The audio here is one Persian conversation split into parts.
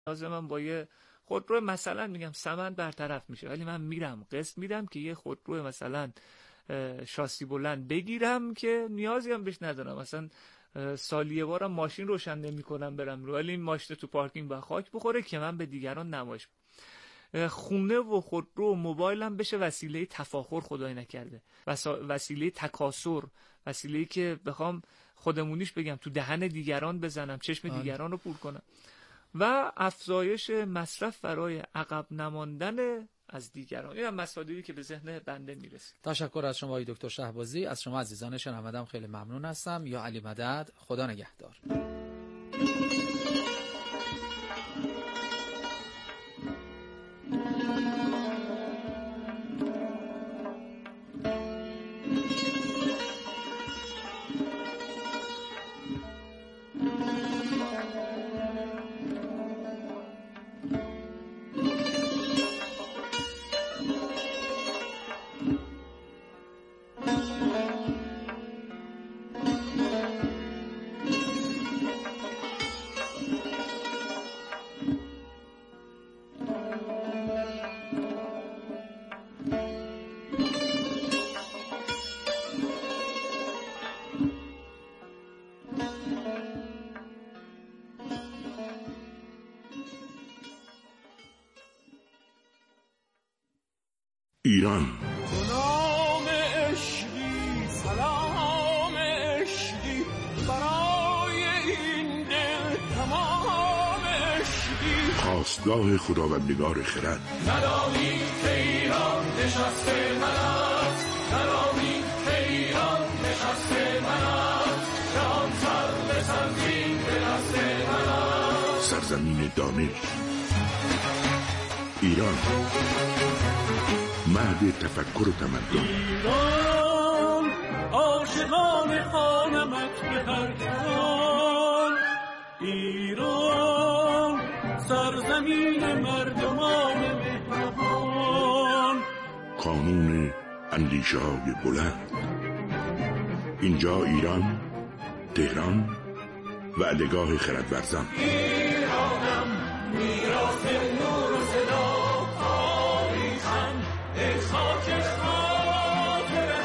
نیاز من با یه خودرو مثلا میگم ثمن برطرف میشه، ولی من میرم قسط میدم که یه خودرو مثلا شاسی بلند بگیرم که نیازی هم بهش ندارم، مثلا سالی یه بارم ماشین روشن نمی‌کنم برم رو، ولی این ماشین تو پارکینگ با خاک بخوره که من به دیگران نمایش. خونه و خودرو و موبایلم بشه وسیله تفاخر، خدای نکرده وسیله تکاسر، وسیله‌ای که بخوام خودمونیش بگم تو دهن دیگران بزنم، چشم دیگران رو پور کنم و افزایش مصرف برای عقب نماندن از دیگران. این هم مصادیقی که به ذهن بنده میرسه. تشکر از شما آقای دکتر شهبازی. از شما عزیزان شنوندم خیلی ممنون هستم. یا علی مدد، خدا نگهدار. ایران نام عشقی، سلام عشقی، برای این دل تمام عشقی، خواستگاه خداوندگار خرد. ندانی که ایران نشسته من است، ندانی که ایران نشسته من است، جهان سر به سرزین به دست من است. سرزمین دانش ایران، مهد تفکر و تمدن. ایران عاشقان خانمت به هر جهان، ایران سرزمین مردمان مهربان، کانون اندیشه های بلند. اینجا ایران، تهران، وعدهگاه خردورزان. ایرانم میراث نور و صدا، تاریخم ای خاک خاطره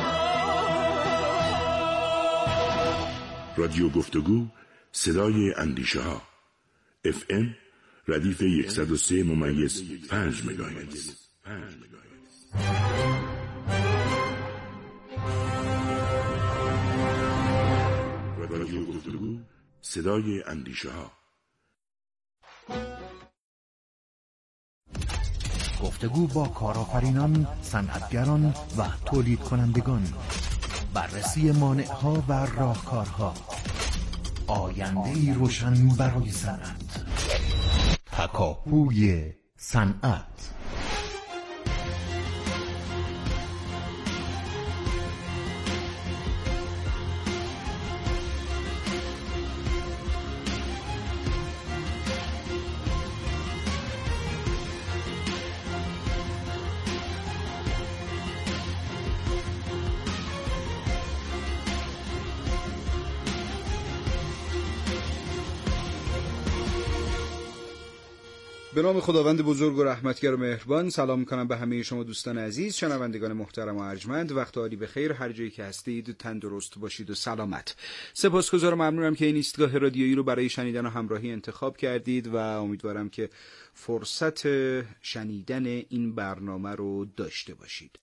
ها. رادیو گفتگو، صدای اندیشه ها. FM ردیف 103.5 مگاهرتز. رادیو گفتگو، صدای اندیشه ها. گفتگو با کارآفرینان، صنعتگران و تولید کنندگان، بررسی مانع‌ها و راهکارها، آینده‌ای روشن برای صنعت، تکاپوی صنعت. به نام خداوند بزرگ و رحمتگر و مهربان، سلام میکنم به همه شما دوستان عزیز، شنوندگان محترم و ارجمند. وقت عالی بخیر، هر جایی که هستید تندرست باشید و سلامت. سپاسگزارم، ممنونم که این ایستگاه رادیویی رو برای شنیدن و همراهی انتخاب کردید و امیدوارم که فرصت شنیدن این برنامه رو داشته باشید.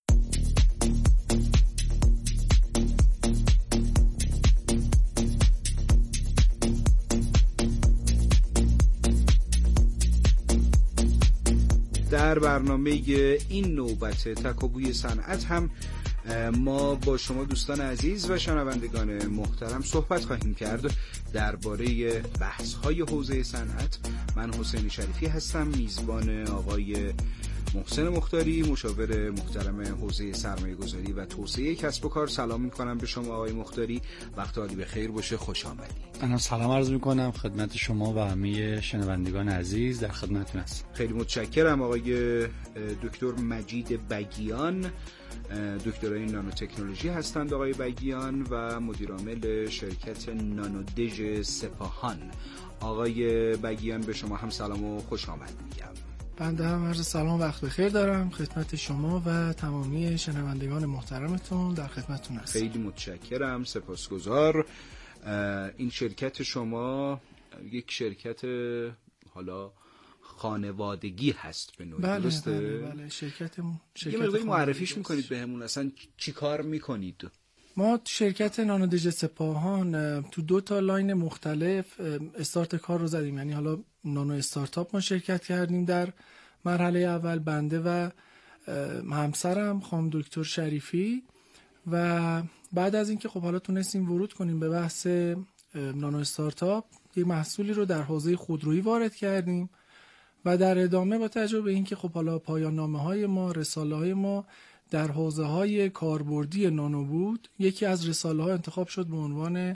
در برنامه این نوبت تکاپوی صنعت هم ما با شما دوستان عزیز و شنوندگان محترم صحبت خواهیم کرد درباره بحث‌های حوزه صنعت. من حسین شریفی هستم، میزبان آقای محسن مختاری، مشاور محترم حوزه سرمایه‌گذاری و توسعه کسب و کار. سلام می‌کنم به شما آقای مختاری، وقت عالی بخیر باشه، خوش آمدید. من سلام عرض می‌کنم خدمت شما و همه شنوندگان عزیز، در خدمتتون هستم. خیلی متشکرم. آقای دکتر مجید بگیان، دکترای نانو تکنولوژی هستند آقای بگیان و مدیرعامل شرکت نانودژ سپاهان. آقای بگیان به شما هم سلام و خوش آمد میگم. بنده هم عرض سلام وقت بخیر دارم خدمت شما و تمامی شنوندگان محترمتون، در خدمتتون هستم. خیلی متشکرم، سپاسگزار. این شرکت شما یک شرکت حالا خانوادگی هست به نوعی، درسته؟ بله شرکت یه مقداری معرفیش میکنید بهمون، اصلا چی کار میکنید؟ ما شرکت نانودژ سپاهان تو 2 تا لاین مختلف استارت کار رو زدیم. یعنی حالا نانو استارتاپ ما شرکت کردیم در مرحله اول، بنده و همسرم خانم دکتر شریفی، و بعد از اینکه خب حالا تونستیم ورود کنیم به بحث نانو استارتاپ، یه محصولی رو در حوزه خودرویی وارد کردیم و در ادامه با توجه به اینکه خب حالا پایان نامه‌های ما، رساله‌های ما در حوزه‌های کاربردی نانو بود، یکی از رساله‌ها انتخاب شد به عنوان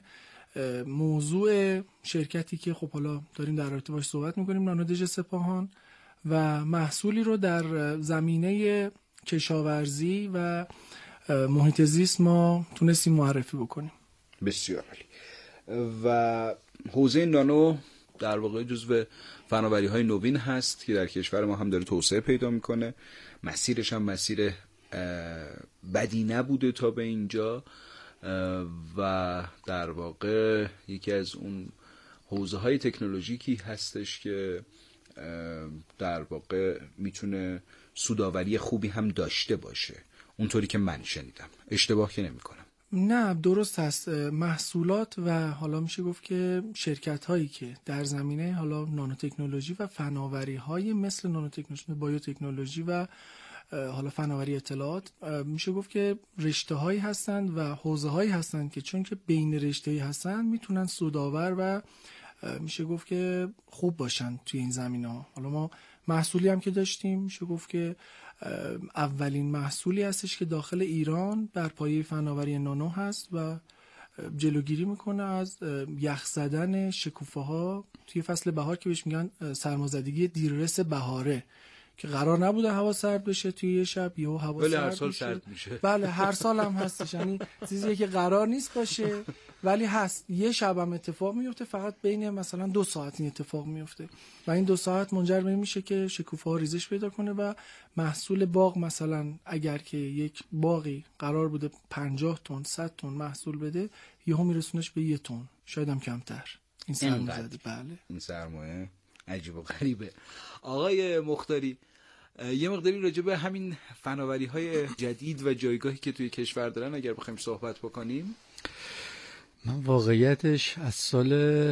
موضوع شرکتی که خب حالا داریم در رابطه باش صحبت می‌کنیم، نانودژ سپاهان، و محصولی رو در زمینه کشاورزی و محیط زیست ما تونستیم معرفی بکنیم. بسیار عالی. و حوزه نانو در واقع جزو فناوری‌های نوین هست که در کشور ما هم داره توسعه پیدا میکنه. مسیرش هم مسیر بدی نبوده تا به اینجا و در واقع یکی از اون حوزه‌های تکنولوژیکی هستش که در واقع میتونه سودآوری خوبی هم داشته باشه، اونطوری که من شنیدم. اشتباه که نمی کنم؟ نه، درست هست. محصولات و حالا میشه گفت که شرکت هایی که در زمینه حالا نانوتکنولوژی و فناوری های مثل نانوتکنولوژی، بایوتکنولوژی و حالا فناوری اطلاعات، میشه گفت که رشته هایی هستند و حوزه هایی هستند که چون که بین رشته هایی هستند میتونن سودآور و میشه گفت که خوب باشن توی این زمینه ها. حالا ما محصولی هم که داشتیم، میشه گفت که اولین محصولی هستش که داخل ایران بر پایه فناوری نانو هست و جلوگیری میکنه از یخ زدن شکوفه ها توی فصل بهار که بهش میگن سرمازدگی دیررس بهاره، که قرار نبوده هوا سرد بشه توی یه شب یهو هوا سرد میشه. بله هر سال هم هستش، یعنی چیزیه که قرار نیست باشه ولی هست. یه شب هم اتفاق میفته، فقط بین مثلا 2 ساعت این اتفاق میفته و این 2 ساعت منجر به این میشه که شکوفه ها ریزش پیدا کنه و محصول باغ، مثلا اگر که یک باغی قرار بوده 50 تن 100 تن محصول بده، یهو میرسونش به 1 تن، شاید هم کمتر. این سرمایه، بله این سرمایه عجیب و غریبه. آقای مختاری، یه مقداری راجع به همین فناوری‌های جدید و جایگاهی که توی کشور دارن اگر بخوایم صحبت بکنیم. من واقعیتش از سال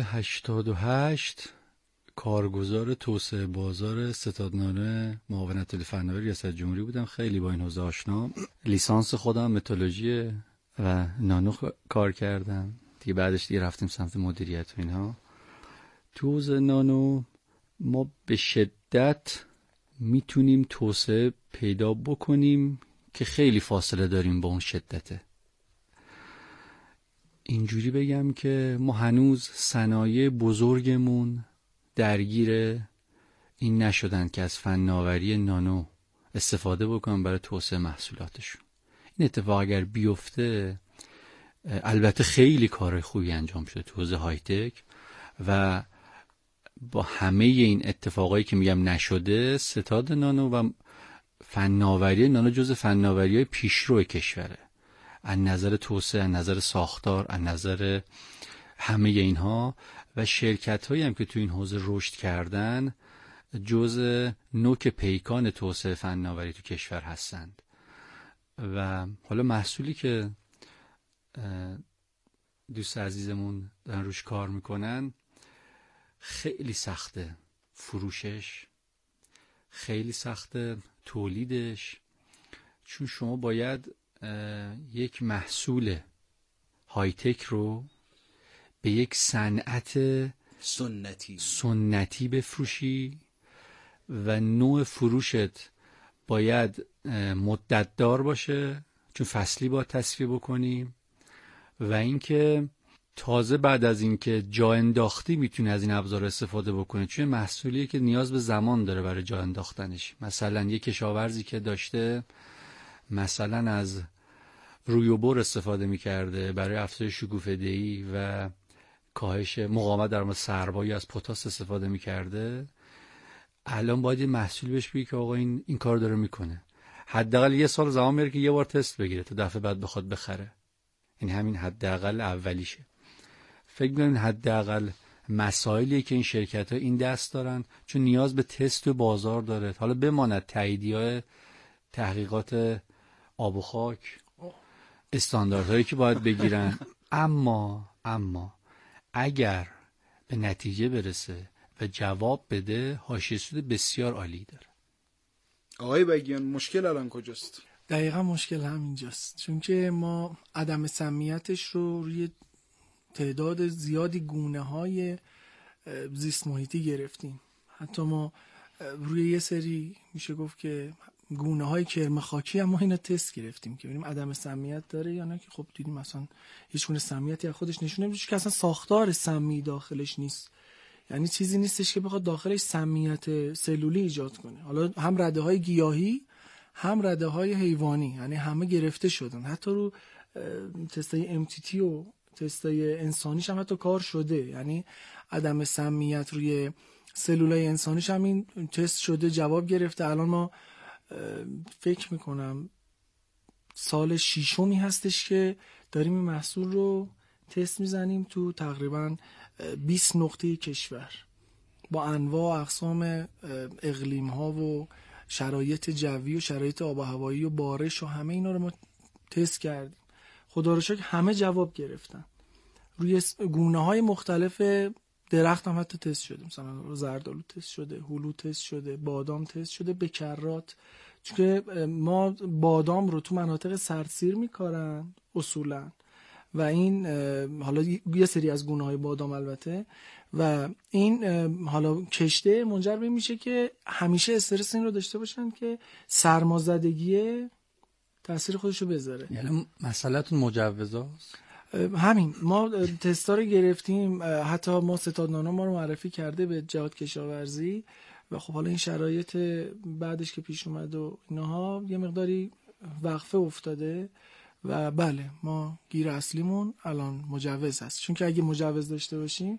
88 کارگزار توسعه بازار ستادنامه معاونت فناوری ریاست جمهوری بودم. خیلی با این حوزه آشنام. لیسانس خودم مترولوژی و نانو کار کردم دیگه. بعدش دیگه رفتیم سمت مدیریت و اینها. تو حوزه نانو ما به شدت میتونیم توسعه پیدا بکنیم که خیلی فاصله داریم با اون شدته. اینجوری بگم که ما هنوز صنایع بزرگمون درگیر این نشدن که از فناوری نانو استفاده بکنن برای توسعه محصولاتشون. این اتفاق اگر بیفته، البته خیلی کار خوبی انجام شده تو حوزه های تک و با همه این اتفاقایی که میگم نشده، ستاد نانو و فناوری نانو جز فناوری‌های پیشرو کشوره، از نظر توسعه، از نظر ساختار، از نظر همه اینها. و شرکت‌هایی هم که تو این حوزه رشد کردن جز نوک پیکان توسعه فناوری تو کشور هستند. و حالا محصولی که دوست عزیزمون دارن روش کار میکنن، خیلی سخته فروشش، خیلی سخته تولیدش، چون شما باید یک محصول های تک رو به یک صنعت سنتی بفروشی و نوع فروشت باید مدت دار باشه، چون فصلی باید تصفیه بکنیم، و اینکه تازه بعد از اینکه جا انداختی میتونی از این ابزار استفاده بکنی، چون محصولیه که نیاز به زمان داره برای جا انداختنش. مثلا یک کشاورزی که داشته مثلا از روی و بر استفاده میکرده برای افزایش شکوفه‌دهی و کاهش مقاومت در مورد سرما، یا از پتاس استفاده میکرده، الان باید یه محصول بهش بگی که آقا این کار داره میکنه. حداقل یه سال زمان میره که یه بار تست بگیره تا دفعه بعد بخواد بخره. این همین حداقل اولیشه. فکر می‌کنم حداقل مسائلیه که این شرکت‌ها این دست دارن، چون نیاز به تست و بازار داره. حالا بماند تاییدیه تحقیقات آب و خاک، استانداردهایی که باید بگیرن، اما اگر به نتیجه برسه و جواب بده، حاشیه سود بسیار عالی داره. آقای بگیان مشکل الان کجاست؟ دقیقا مشکل همینجاست، چون که ما عدم سمیتش رو روی تعداد زیادی گونه‌های زیست محیطی گرفتیم. حتی ما روی یه سری میشه گفت که گونه‌های کرم خاکی هم ما اینو تست گرفتیم که ببینیم عدم سمیت داره یا نه، که خب دیدیم مثلا هیچ گونه سمیتی از خودش نشون نمیده، که اصلا ساختار سمی داخلش نیست. یعنی چیزی نیستش که بخواد داخلش سمیت سلولی ایجاد کنه. حالا هم رده‌های گیاهی هم رده‌های حیوانی، یعنی همه گرفته شدن. حتی رو تستای MTT و تستای انسانیش هم حتی کار شده، یعنی عدم سمیت روی سلولای انسانیش هم این تست شده، جواب گرفته. الان ما فکر میکنم سال 6 هستش که داریم این محصول رو تست میزنیم تو تقریبا 20 نقطه کشور با انواع اقسام اقلیم ها و شرایط جوی و شرایط آب و هوایی و بارش و همه اینا رو ما تست کردیم. خدا رو شکر همه جواب گرفتن. روی گونه های مختلف درخت هم حتی تست شده، مثلا زردآلو تست شده، هلو تست شده، بادام تست شده، بکرات. چون که ما بادام رو تو مناطق سردسیر میکارن اصولا، و این حالا یه سری از گونه های بادام البته، و این حالا کشته منجر به میشه که همیشه استرس این رو داشته باشن که سرمازدگی تاثیر خودش رو بذاره. یعنی مسئله‌تون مجوزاست؟ همین، ما تستا رو گرفتیم، حتی ما ستاد نانو ما رو معرفی کرده به جهاد کشاورزی، و خب حالا این شرایط بعدش که پیش اومد و اینها یه مقداری وقفه افتاده، و بله ما گیر اصلیمون الان مجوز هست. چون که اگه مجوز داشته باشیم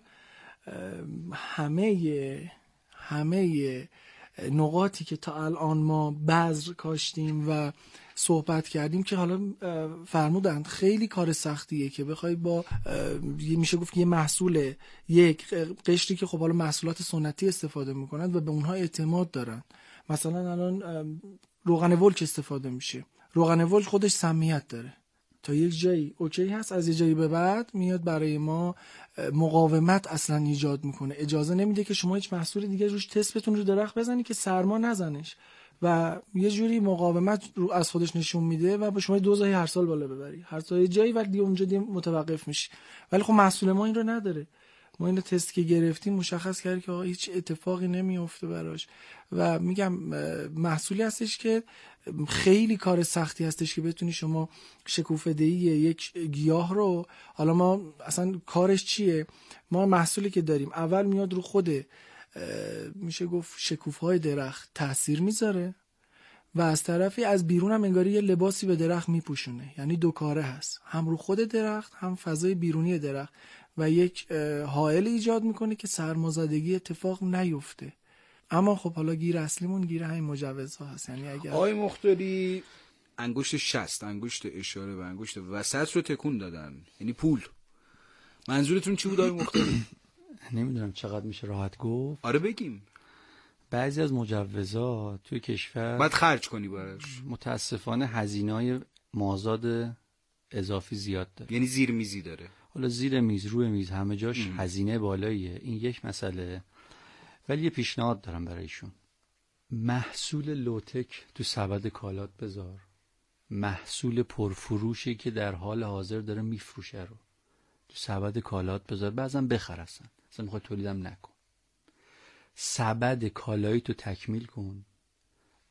همه نقاطی که تا الان ما بذر کاشتیم و صحبت کردیم که حالا فرمودند خیلی کار سختیه که بخوای با میشه گفت یه محصول، یک قشری که خب حالا محصولات سنتی استفاده میکنند و به اونها اعتماد دارن. مثلا الان روغن ولک استفاده میشه، روغن ولک خودش سمیت داره، تا یک جایی اوکی هست، از یه جایی به بعد میاد برای ما مقاومت اصلا ایجاد میکنه، اجازه نمیده که شما هیچ محصول دیگه روش تست بتون رو درخت بزنی که سرما نزنش، و یه جوری مقاومت رو از خودش نشون میده و به شما دوزایی هر سال بالا ببری، هر سال جایی ولی اونجا دیگه متوقف میشی. ولی خب محصول ما این رو نداره. ما این تست که گرفتیم مشخص کرد که هیچ اتفاقی نمیفته براش، و میگم محصولی هستش که خیلی کار سختی هستش که بتونی شما شکوفه‌دهی یک گیاه رو، حالا ما اصلا کارش چیه، ما محصولی که داریم اول میاد رو خود میشه گفت شکوفهای درخت تاثیر میذاره، و از طرفی از بیرون هم انگاری یه لباسی به درخت میپوشونه، یعنی دو کاره هست، هم رو خود درخت هم فضای بیرونی درخت، و یک حائل ایجاد میکنه که سرمازدگی اتفاق نیفته. اما خب حالا گیر اصلیمون گیر همین مجوزها هست. یعنی اگر آقای مختاری انگشت شست، انگشت اشاره و انگشت وسط رو تکون دادن، یعنی پول، منظورتون چی بود آقای مختاری؟ نمیدونم چقدر میشه راحت گفت. آره بگیم. بعضی از مجوزات توی کشور باید خرج کنی براش، متاسفانه هزینه‌های مازاد اضافی زیاد داره، یعنی زیر میزی داره. حالا زیر میز، روی میز، همه جاش هزینه بالاییه. این یک مسئله. ولی یه پیشنهاد دارم برایشون، محصول لوتک تو سبد کالات بذار، محصول پرفروشی که در حال حاضر داره میفروشه رو تو سبد کالات بذار، بعضن بخر، اصلا میخوای تولیدم نکن، سبد کالایی تو تکمیل کن،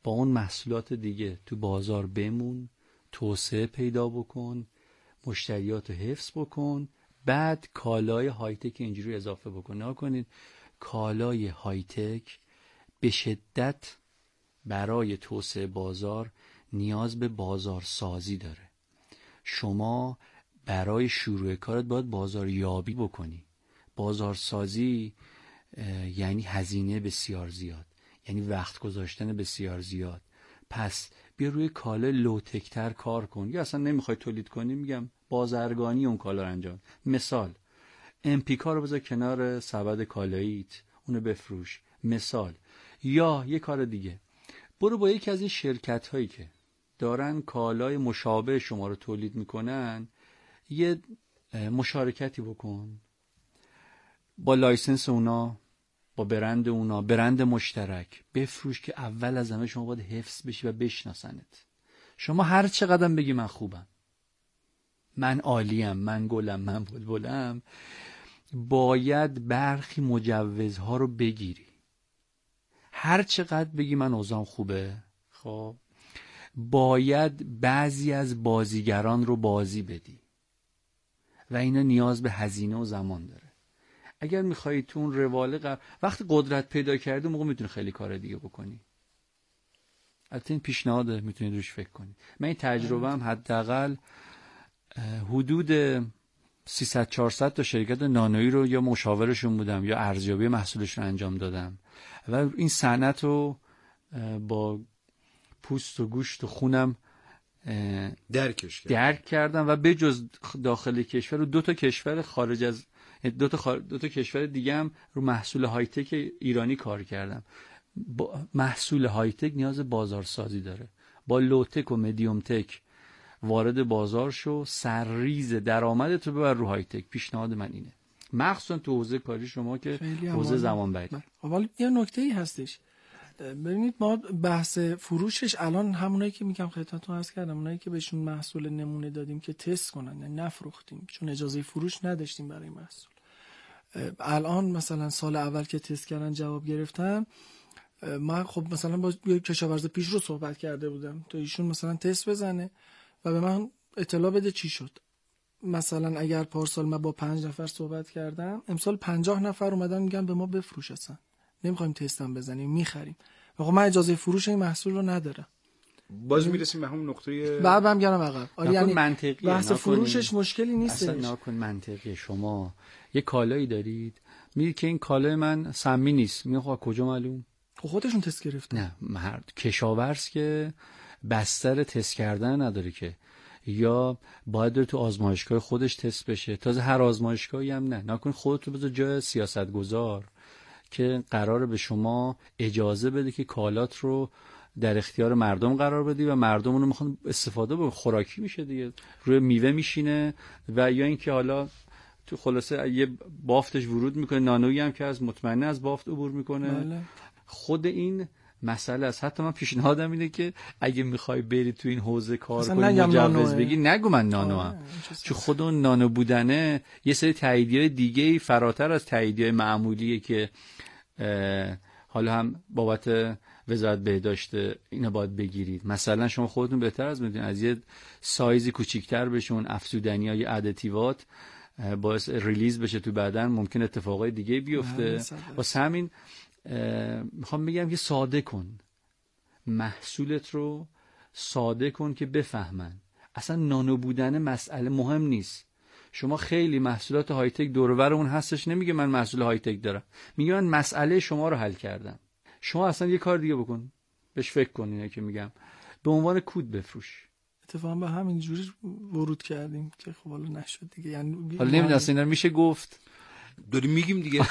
با اون محصولات دیگه تو بازار بمون، توسعه پیدا بکن، مشتریات رو حفظ بکن، بعد کالای های تک اینجوری اضافه بکن. نکنید کالای های تک به شدت برای توسعه بازار نیاز به بازار سازی داره. شما برای شروع کارت باید بازار یابی بکنی. بازار سازی یعنی هزینه بسیار زیاد، یعنی وقت گذاشتن بسیار زیاد. پس بیا روی کالا لوتکتر کار کن. یا اصلا نمیخوای تولید کنی، میگم بازرگانی اون کالا رو انجام. مثال امپیکا رو بذار کنار سبد کالاییت، اونو بفروش. مثال. یا یه کار دیگه، برو با یکی از این شرکت هایی که دارن کالای مشابه شما رو تولید میکنن یه مشارکتی بکن، با لایسنس اونا، با برند اونا، برند مشترک بفروش که اول از همه شما باید حفظ بشی و بشناسنت. شما هر چقدر بگی من خوبم، من عالیم، من گلم، من بلبلم، باید برخی مجوزها رو بگیری. هر چقدر بگی من اوضاعم خوبه، خب باید بعضی از بازیگران رو بازی بدی و اینا نیاز به هزینه و زمان داره. اگر میخوایی تو اون رواله وقتی قدرت پیدا کردی موقع میتونی خیلی کار دیگه بکنی. البته این پیشنهاده، میتونید روش فکر کنی. من این تجربه هم حداقل حدود 300-400 تا شرکت نانویی رو یا مشاورشون بودم یا ارزیابی محصولشون انجام دادم و این صنعت رو با پوست و گوشت و خونم درک کردم و به جز داخل کشور و 2 تا کشور خارج از 2 تا کشور دیگه هم رو محصول های تک ایرانی کار کردم. محصول های تک نیاز بازارسازی داره. با لو تک و مدیوم تک وارد بازار شو، سرریز درآمدت رو ببر رو های تک. پیشنهاد من اینه، مخصوصا تو حوزه کاری شما که حوزه زمان بری. ولی یه نکته‌ای هستش، ببینید ما بحث فروشش الان همونایی که میگم خدمتتون عرض کردم، اونایی که بهشون محصول نمونه دادیم که تست کنن، یعنی نفروختیم چون اجازه فروش نداشتیم برای محصول. الان مثلا سال اول که تست کردن جواب گرفتن، من خب مثلا با یه کشاورز پیش رو صحبت کرده بودم تا ایشون مثلا تست بزنه و به من اطلاع بده چی شد. مثلا اگر پارسال من با 5 نفر صحبت کردم، امسال 50 نفر اومدن میگن به ما بفروش، اصلا نمیخوایم تستم بزنیم، میخریم. خب من اجازه فروش این محصول رو ندارم. باز میرسیم به همون نقطه بعد هم گرم عقب. یعنی منطقیه، بحث فروشش مشکلی نیست. اصلا نکن منطقیه. شما یه کالایی دارید، میگه که این کالای من سمی نیست، میگه خب کجا معلوم؟ خودشون تست گرفتن. نه، مرد کشاورز که بستر تست کردن نداره که، یا باید داره تو آزمایشگاه خودش تست بشه. تازه هر آزمایشگاهی هم نه، نکن خودت رو بذار جای سیاستگزار که قراره به شما اجازه بده که کالات رو در اختیار مردم قرار بدی و مردم اونو میخوان استفاده بکنن. خوراکی میشه دیگه، روی میوه میشینه و یا اینکه حالا تو خلاصه یه بافتش ورود میکنه، نانویی هم که از مطمئنه از بافت عبور میکنه. بله. خود این مسئله است. حتی من پیشنهادم اینه که اگه میخوای بری تو این حوزه کار کنی، مجوز بگی، نگو من نانو هم، چون خود اون نانو بودنه یه سری تاییدیه دیگه فراتر از تاییدیه معمولیه که حالا هم بابت وزارت بهداشت اینا باید بگیرید. مثلا شما خودتون بهتر از میدونید از یه سایزی کوچیک‌تر بشون افزودنی‌های ادتیوات باعث ریلیز بشه تو بدن، ممکن اتفاقای دیگه بیفته. واسه همین میخوام بگم که ساده کن محصولت رو، ساده کن که بفهمن. اصلا نانو بودن مسئله مهم نیست. شما خیلی محصولات های تک دور و بر اون هستش، نمیگه من محصول های تک دارم، میگه من مسئله شما رو حل کردم. شما اصلا یه کار دیگه بکن، بهش فکر کن. اینه که میگم به عنوان کود بفروش. اتفاقا به همین جوری ورود کردیم که خب حالا نشد دیگه. یعنی حالا نمیدونم اصلا اینا میشه گفت، داریم میگیم دیگه.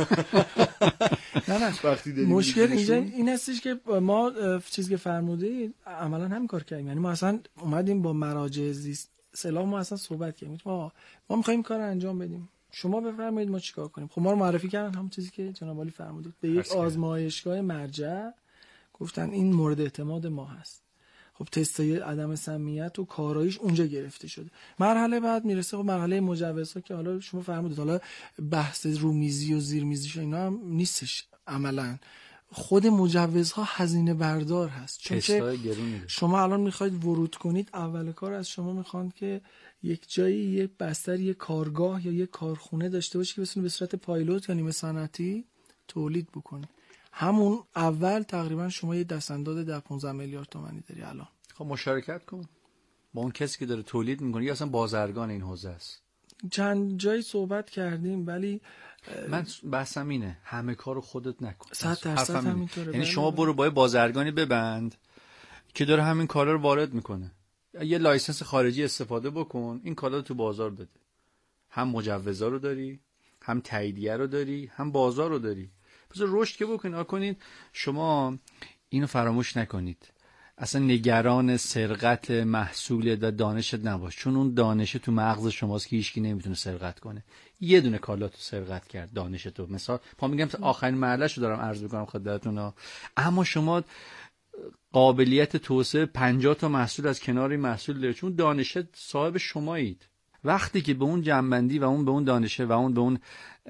نه مشکل اینجا این هستش که ما چیزی که فرمودید عملا هم کار کردیم. یعنی ما اصلا اومدیم با مراجع زیست سلام، ما اصلا صحبت کردیم، ما می‌خوایم کار انجام بدیم، شما بفرمایید ما چیکار کنیم. خب ما رو معرفی کردن همون چیزی که جناب عالی فرمودید، به یک آزمایشگاه مرجع گفتن این مورد اعتماد ما هست. خب تستای عدم سمیت و کاراییش اونجا گرفته شده. مرحله بعد میرسه خب مرحله مجوزها که حالا شما فرمودید، حالا بحث رومیزی و زیرمیزی اینا هم نیستش عملاً. خود مجوزها هزینه بردار هست، چون که شما الان میخواید ورود کنید، اول کار از شما میخوان که یک جایی، یک بستر، یک کارگاه یا یک کارخونه داشته باشی که بتونی به صورت پایلوت یا نیمه صنعتی تولید بکنی. همون اول تقریبا شما یه دستانداز 10-15 میلیارد تومانی داری الان. خب مشارکت کن با اون کسی که داره تولید میکنه یا اصلا بازرگان این حوزه است. چند جایی صحبت کردیم، ولی من بحثم اینه همه کارو خودت نکن. 100% همینطوره. یعنی شما برو با بازرگانی ببند که داره همین کالا رو وارد میکنه، یه لایسنس خارجی استفاده بکن، این کالا رو تو بازار بده. هم مجوزا رو داری، هم تاییدیه رو داری، هم بازار رو داری. بذار رشد که بکنین. شما اینو فراموش نکنید، اصلا نگران سرقت محصول و دانشت نباش، چون اون دانش تو مغز شماست که هیچکی نمیتونه سرقت کنه. یه دونه کالا تو سرقت کرد، دانش تو. مثلا میگم آخرین مرحله‌شو دارم عرض می‌کنم خدمتتون، اما شما قابلیت توسعه 50 تا محصول از کنار این محصول دارید، چون دانشت صاحب شمایید. وقتی که به اون جنبندی و اون به اون دانشه و اون به اون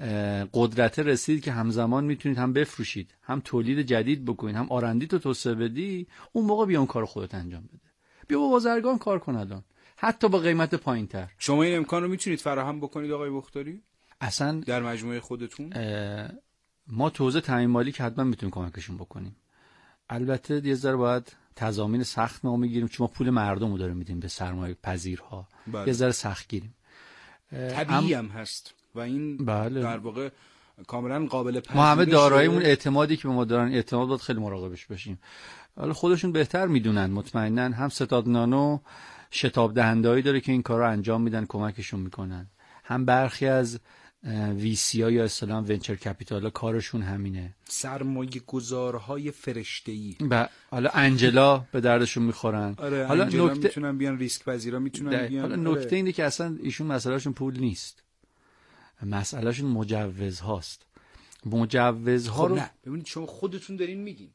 قدرت رسید که همزمان میتونید هم بفروشید، هم تولید جدید بکنید، هم آرندی تو توسعه بدی، اون موقع بیا اون کار خودت انجام بده. بیا با بازرگان کار کن الان، حتی با قیمت پایین‌تر. شما این امکان رو میتونید فراهم بکنید آقای بختاری؟ اصلا در مجموعه خودتون ما تو حوزه تامین مالی که حتما میتونیم کمکشون بکنیم. البته یه ذره باید تضامین سخت ما میگیریم، چون ما پول مردم رو داریم میدیم به سرمایه پذیرها. یه ذره سخت گیریم. طبیعی هم هست و این در واقع کاملا قابل پذیرش. ما همه داراییمون اعتمادی که به ما دارن، اعتماد باید خیلی مراقبش باشیم. حالا خودشون بهتر میدونن مطمئنا. هم ستاد نانو شتاب دهندهایی داره که این کارا انجام میدن، کمکشون میکنن. هم برخی از وی‌سی ها یا اصطلاحاً ونچر کپیتال کارشون همینه، سرمایه گذارهای فرشته‌ای. حالا انجلا به دردشون میخورن. حالا نکته میتونن بیان، ریسک پذیرا میتونن بیان. حالا نکته اینه که اصلا ایشون مسئلهشون پول نیست، مسئلهشون مجوز هاست. مجوزها رو نه ببینید، شما خودتون دارین میگین،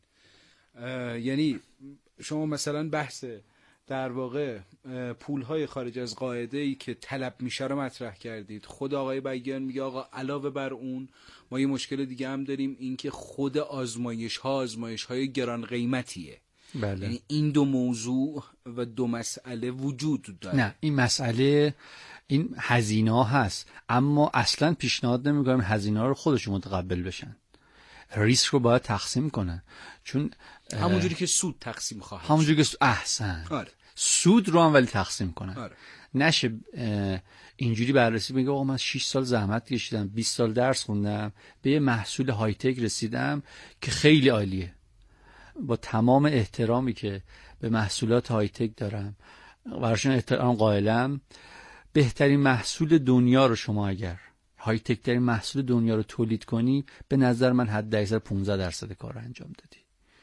یعنی شما مثلا بحث در واقع پولهای خارج از قاعده‌ای که طلب میشه رو مطرح کردید. خود آقای بیان میگه آقا علاوه بر اون ما یه مشکل دیگه هم داریم، این که خود آزمایش‌های گران قیمتیه. بله. یعنی این دو موضوع و دو مسئله وجود داره. نه این مسئله این هزینه‌ها هست، اما اصلا پیشنهاد نمی‌کنم هزینه‌ها رو خودشون متقبل بشن. ریسک رو باید تقسیم کنن، چون همونجوری که سود تقسیم خواهد، همونجوری که احسن. آره. سود رو هم ولی تقسیم کنن. آره. نشه اینجوری بررسی بگه آقا من 6 سال زحمت کشیدم، 20 سال درس خوندم، به یه محصول های تک رسیدم که خیلی عالیه. با تمام احترامی که به محصولات های تک دارم، براشون احترام قائلم، بهترین محصول دنیا رو شما اگر های تک ترین محصول دنیا رو تولید کنی، به نظر من حد اکثر 15% کار انجام دادی.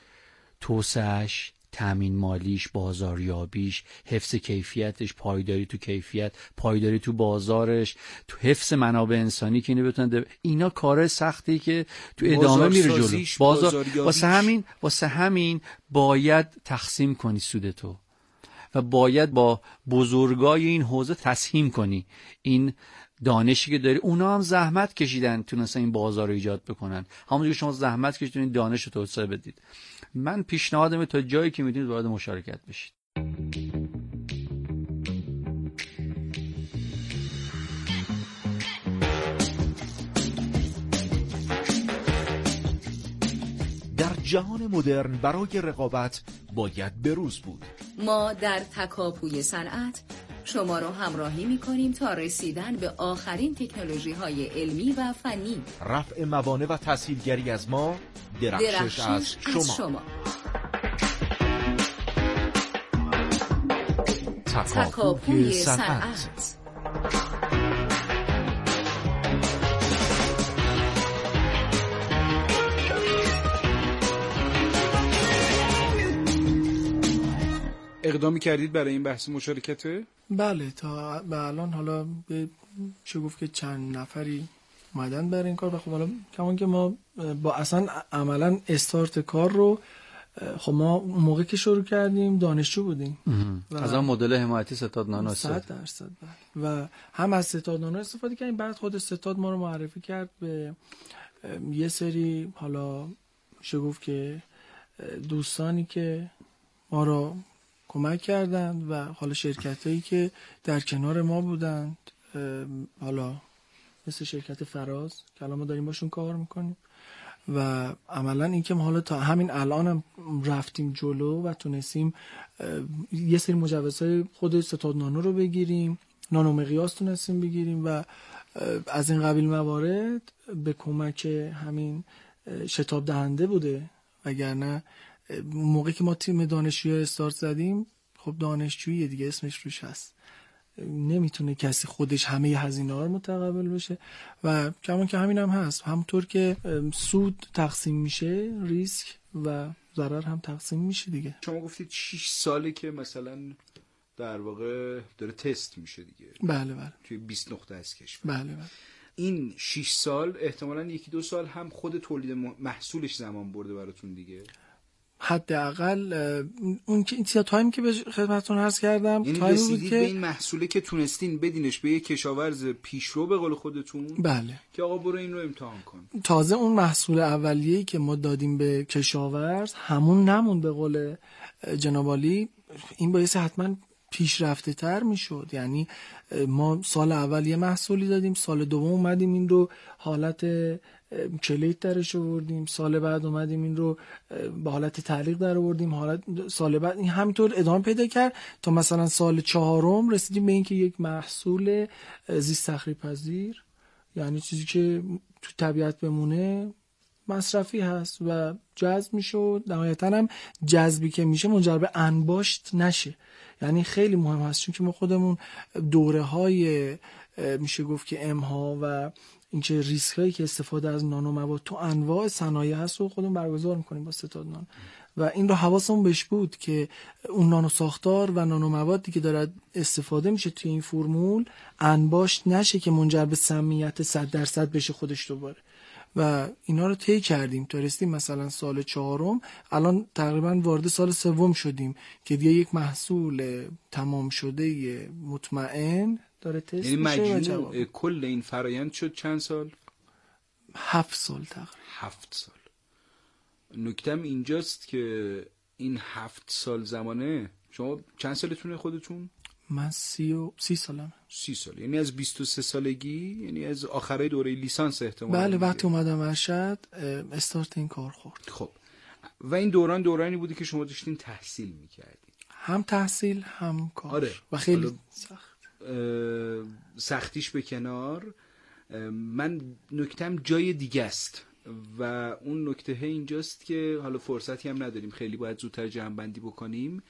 توسعه‌اش، تامین مالیش، بازاریابیش، حفظ کیفیتش، پایداری تو کیفیت، پایداری تو بازارش، تو حفظ منابع انسانی که اینو بتونن اینا کارهای سختی که تو ادامه میره جلو. واسه همین باید تقسیم کنی سودتو و باید با بزرگای این حوزه تسهیم کنی. این دانشی که داری، اونا هم زحمت کشیدن تونستن این بازار رو ایجاد بکنن، همونجوری که شما زحمت کشیدین این دانش رو توسعه بدید. من پیشنهادم تا جایی که میتونید وارد مشارکت بشید. در جهان مدرن برای رقابت باید بروز بود. ما در تکاپوی صنعت شما را همراهی می‌کنیم تا رسیدن به آخرین تکنولوژی‌های علمی و فنی. رفع موانع و تسهیلگری از ما، درخشش از شما. تکاپوی صنعت. اقدامی کردید برای این بحث مشارکته؟ بله، تا به الان حالا چه گفت که چند نفری اومدن برای این کار و خب حالا کمان که ما با اصلا عملا استارت کار رو خب ما موقع که شروع کردیم دانشجو بودیم از اون مدل حمایتی ستاد نانو 100% و هم از ستاد نانو استفاده کردیم. بعد خود ستاد ما رو معرفی کرد به یه سری حالا میشه گفت که دوستانی که ما را کمک کردند و حالا شرکتایی که در کنار ما بودند، حالا مثل شرکت فراز که الان ما داریم باشون کار میکنیم و عملا این که ما حالا تا همین الان هم رفتیم جلو و تونستیم یه سری مجوزهای خود ستاد نانو رو بگیریم، نانو مقیاس تونستیم بگیریم و از این قبیل موارد به کمک همین شتاب دهنده بوده. وگرنه موقعی که ما تیم دانشجوی استارت زدیم، خب دانشجویی دیگه اسمش روش هست، نمیتونه کسی خودش همه هزینه ها رو متقبل بشه و کمان که همین هم هست. همونطور که سود تقسیم میشه، ریسک و ضرر هم تقسیم میشه دیگه. شما گفتید 6 ساله که مثلا در واقع داره تست میشه دیگه. بله بله. توی 20 نقطه از کشور. بله بله. این 6 سال احتمالاً 1-2 سال هم خود تولید محصولش زمان برده براتون دیگه. حداقل اون که این تایم که به خدمتتون عرض کردم، یعنی تایم رسیدید بود که به این محصوله که تونستین بدینش به یک کشاورز پیشرو به قول خودتون. بله. که آقا برو این رو امتحان کن. تازه اون محصول اولیه‌ای که ما دادیم به کشاورز همون نمون به قول جناب عالی، این باعث حتما پیشرفته تر میشد. یعنی ما سال اول یه محصولی دادیم، سال دوم اومدیم این رو حالت کلیت درش آوردیم، سال بعد اومدیم این رو به حالت تعلیق در آوردیم، سال بعد این همینطور ادامه پیدا کرد تا مثلا سال چهارم رسیدیم به این که یک محصول زیست تخریب پذیر، یعنی چیزی که تو طبیعت بمونه مصرفی هست و جذب میشه. نهایتا هم جذبی که میشه منجر به انباشت نشه. یعنی خیلی مهم هست، چون که ما خودمون دوره های میشه گفت که امها و اینکه ریسک هایی که استفاده از نانو مواد تو انواع صنایع هست رو خودمون برگزار میکنیم با ستاد نانو و این رو حواسمون بهش بود که اون نانو ساختار و نانو موادی که داره استفاده میشه توی این فرمول انباشت نشه که منجر به سمیت 100% بشه خودش دوباره. و اینا رو طی کردیم تا رسیدیم مثلا سال چهارم، الان تقریبا وارد سال سوم شدیم که دیگه یک محصول تمام شده مطمئن داره تست یعنی میشه. مجموع کل این فرایند شد چند سال؟ 7 سال تقریبا. 7 سال. نکتم اینجاست که این 7 سال زمانه شما چند سالتونه خودتون؟ من 30 سالم. 30 سال، یعنی از 23 سالگی، یعنی از آخرای دوره لیسانس احتمالاً. بله، وقتی اومدم ارشد استارت این کار خورد. خب و این دورانی بودی که شما داشتین تحصیل میکردید، هم تحصیل هم کار. آره. و خیلی سخت. سختیش به کنار، من نکتم جای دیگه است و اون نکته اینجاست که حالا فرصتی هم نداریم خیلی، باید زودتر جمع بندی بکنیم.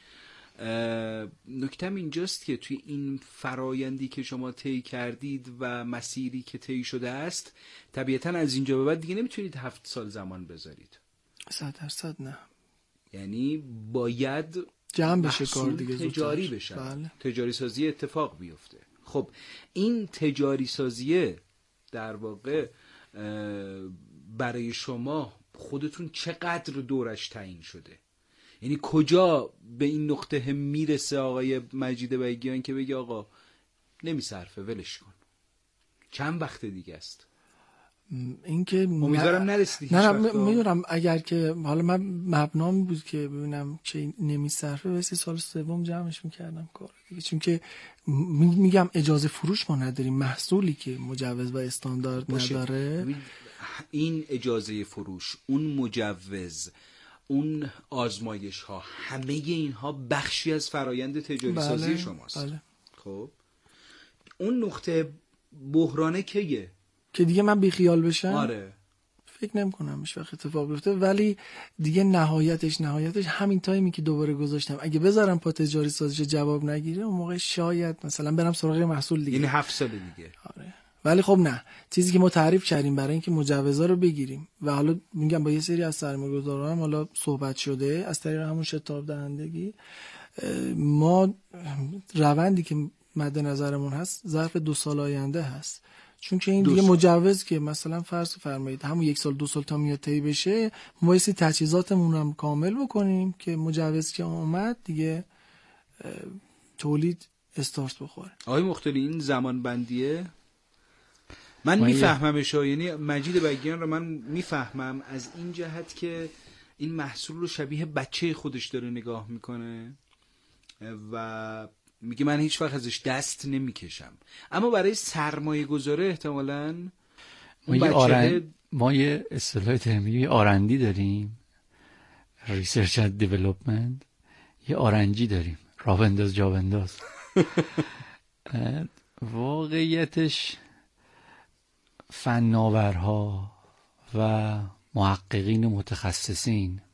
نکتم اینجاست که توی این فرایندی که شما طی کردید و مسیری که طی شده است، طبیعتاً از اینجا به بعد دیگه نمیتونید 7 سال زمان بذارید. 100% نه. یعنی باید جمع بشه کار دیگه، تجاری بشه. بله. تجاری سازی اتفاق بیفته. خب این تجاری سازیه در واقع برای شما خودتون چقدر دورش تعیین شده؟ یعنی کجا به این نقطه میرسه آقای مجید بیگیان که بگه آقا نمیصرفه ولش کن؟ چند وقت دیگه است؟ این که امیدوارم نرسیدی. نه میدونم، اگر که حالا من مبنام بود که ببینم چه نمیصرفه واسه سال سوم جمعش میکردم کار دیگه، چون که میگم اجازه فروش ما نداریم، محصولی که مجوز و استاندارد نداره. این اجازه فروش، اون مجوز، اون آزمایش ها، همه اینها بخشی از فرایند تجاری سازی شماست. بله. خب اون نقطه بحرانه کیه که دیگه من بیخیال بشم؟ آره. فکر نمی کنم هیچ وقت اتفاق بیفته، ولی دیگه نهایتش همین تایمی که دوباره گذاشتم اگه بذارم پا تجاری سازیش جواب نگیره، اون موقع شاید مثلا برم سراغ محصول دیگه. یعنی 7 سال دیگه. آره. ولی خب نه، چیزی که ما تعریف کردیم برای اینکه مجوزا رو بگیریم و حالا میگم با یه سری از سرمایه‌گذاران حالا صحبت شده از طریق همون شتاب دهندگی، ما روندی که مد نظرمون هست ظرف 2 سال آینده هست، چون که این دیگه مجوز که مثلا فرض فرمایید همون 1 سال 2 سال تا میاد طی بشه، ما باید تجهیزاتمون رو کامل بکنیم که مجوز که اومد دیگه تولید استارت بخوره. آقای مختاری این زمان بندیه من میفهممش، یعنی مجید بیگیان رو من میفهمم از این جهت که این محصول رو شبیه بچه خودش داره نگاه میکنه و میگه من هیچ وقت ازش دست نمیکشم. اما برای سرمایه گذاره احتمالاً ما یه اصطلاح ترمی آرندی داریم، ریسرچ اند دیولپمنت، یه آرنجی داریم، راه بنداز جا بنداز. واقعیتش فناورها و محققین و متخصصین